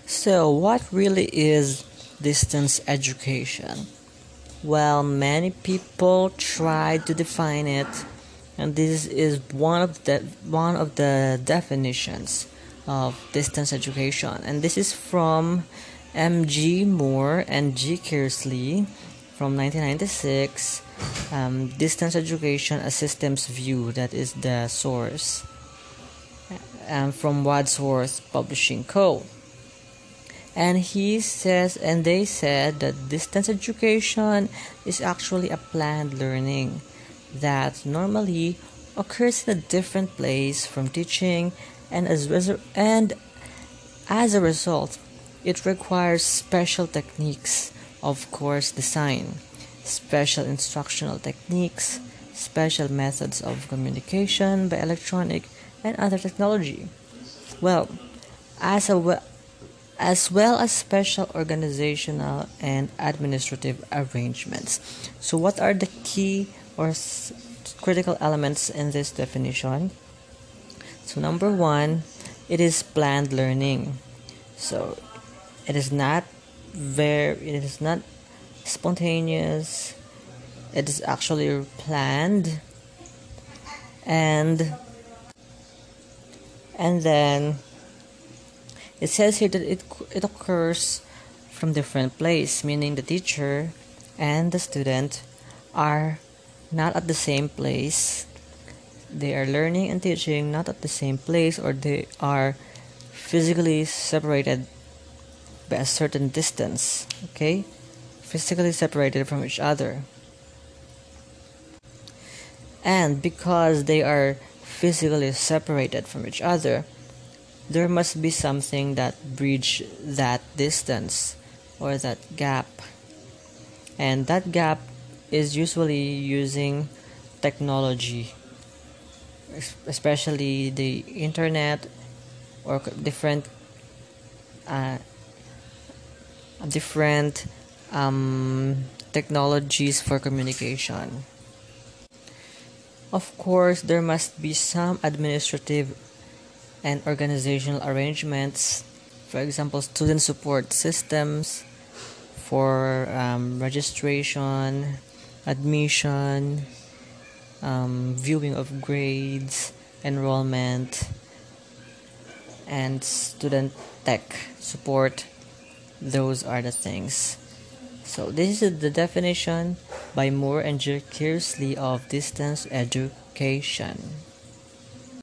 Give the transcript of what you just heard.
So, what really is distance education? Well, many people try to define it, and this is one of the definitions of distance education. And this is from M.G. Moore and G. Kearsley from 1996. Distance education, a systems view, that is the source, from Wadsworth Publishing Co. And they said that distance education is actually a planned learning that normally occurs in a different place from teaching, and as a result, it requires special techniques of course design, special instructional techniques, special methods of communication by electronic and other technology. Well, as a as well as special organizational and administrative arrangements. So, what are the key or critical elements in this definition? So, number one, it is planned learning. So, it is not it is not spontaneous. It is actually planned, and then it says here that it occurs from different place, meaning the teacher and the student are not at the same place. They are learning and teaching not at the same place, or they are physically separated by a certain distance. Okay? Physically separated from each other. And because they are physically separated from each other, there must be something that bridge that distance or that gap. And that gap is usually using technology, especially the internet or uh, different technologies for communication. Of course, there must be some administrative and organizational arrangements, for example, student support systems for registration, admission, viewing of grades, enrollment, and student tech support. Those are the things. So, this is the definition by Moore and Kearsley of distance education.